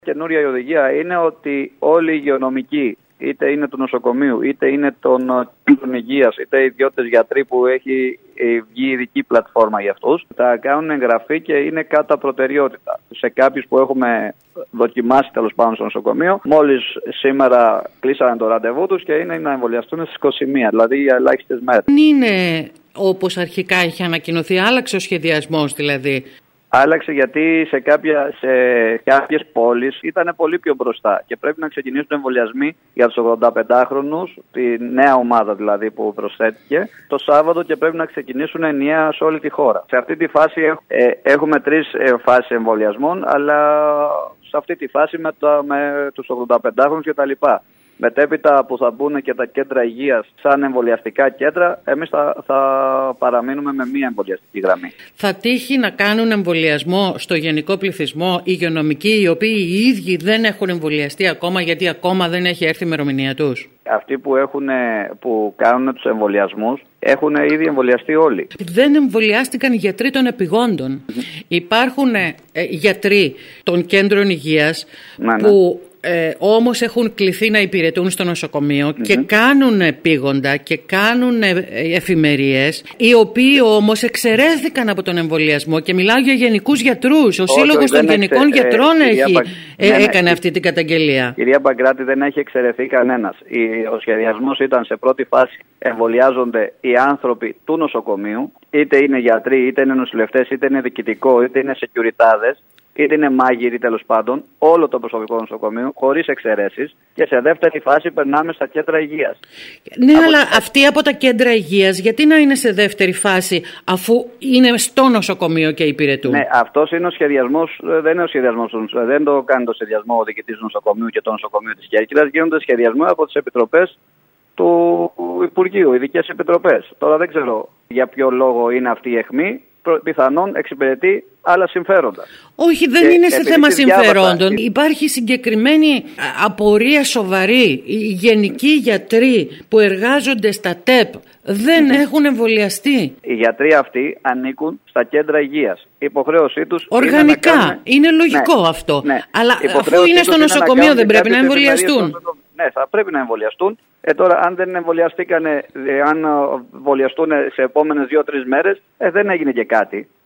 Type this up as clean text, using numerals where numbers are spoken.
Καινούρια η οδηγία είναι ότι όλοι οι υγειονομικοί, είτε είναι του νοσοκομείου, είτε είναι των κέντρων υγείας, είτε ιδιώτες γιατροί που έχει βγει ειδική πλατφόρμα για αυτούς, θα κάνουν εγγραφή και είναι κατά προτεραιότητα. Σε κάποιους που έχουμε δοκιμάσει τέλος πάντων στο νοσοκομείο, μόλις σήμερα κλείσανε το ραντεβού τους και είναι να εμβολιαστούν στις 21, δηλαδή για ελάχιστες μέρες. Δεν είναι όπως αρχικά είχε ανακοινωθεί, άλλαξε ο σχεδιασμός δηλαδή. Άλλαξε γιατί σε κάποιες πόλεις ήταν πολύ πιο μπροστά και πρέπει να ξεκινήσουν εμβολιασμοί για τους 85χρονους, τη νέα ομάδα δηλαδή που προσθέθηκε, το Σάββατο και πρέπει να ξεκινήσουν ενιαία σε όλη τη χώρα. Σε αυτή τη φάση έχουμε 3 φάσεις εμβολιασμών, αλλά σε αυτή τη φάση με τους 85χρονους κτλ. Μετέπειτα που θα μπουν και τα κέντρα υγείας σαν εμβολιαστικά κέντρα, εμείς θα παραμείνουμε με μία εμβολιαστική γραμμή. Θα τύχει να κάνουν εμβολιασμό στο γενικό πληθυσμό οι υγειονομικοί, οι οποίοι οι ίδιοι δεν έχουν εμβολιαστεί ακόμα, γιατί ακόμα δεν έχει έρθει η ημερομηνία τους? Αυτοί που κάνουν τους εμβολιασμούς έχουν ήδη εμβολιαστεί όλοι. Δεν εμβολιάστηκαν οι γιατροί των επιγόντων. Υπάρχουν γιατροί των κέντρων υγείας που όμως έχουν κληθεί να υπηρετούν στο νοσοκομείο και κάνουν επίγοντα και κάνουν εφημερίες, οι οποίοι όμως εξαιρέθηκαν από τον εμβολιασμό, και μιλάω για γενικούς γιατρούς. Ο Σύλλογος των Γενικών Γιατρών έκανε αυτή την καταγγελία. Κυρία Παγκράτη, δεν έχει εξαιρεθεί κανένας. Ο σχεδιασμός ήταν σε πρώτη φάση εμβολιάζονται οι άνθρωποι του νοσοκομείου, είτε είναι γιατροί, είτε είναι νοσηλευτές, είτε είναι διοικητικό, είτε είναι σεκιουριτάδες, είτε είναι μάγειροι, τέλος πάντων, όλο το προσωπικό νοσοκομείου, χωρίς εξαιρέσεις, και σε δεύτερη φάση περνάμε στα κέντρα υγείας. Ναι, αλλά αυτοί από τα κέντρα υγείας, γιατί να είναι σε δεύτερη φάση, αφού είναι στο νοσοκομείο και υπηρετούν? Ναι, αυτός είναι ο σχεδιασμός, δεν είναι ο σχεδιασμός, δεν το κάνει το σχεδιασμό ο διοικητής του νοσοκομείου και το νοσοκομείο της Κέρκυρας, γίνονται σχεδιασμοί από τις επιτροπές του Υπουργείου, ειδικές επιτροπές. Τώρα δεν ξέρω για ποιο λόγο είναι αυτή η αιχμή. Πιθανόν εξυπηρετεί άλλα συμφέροντα. Όχι, δεν είναι σε θέμα συμφερόντων. Υπάρχει συγκεκριμένη απορία σοβαρή. Οι γενικοί γιατροί που εργάζονται στα ΤΕΠ δεν έχουν εμβολιαστεί. Οι γιατροί αυτοί ανήκουν στα κέντρα υγείας. Η υποχρέωσή τους οργανικά. Είναι λογικό αυτό. Ναι. Αλλά αφού είναι στο νοσοκομείο δεν πρέπει να εμβολιαστούν? Ναι, θα πρέπει να εμβολιαστούν. Τώρα, αν δεν εμβολιαστούν σε επόμενες 2-3 μέρες, δεν έγινε και κάτι.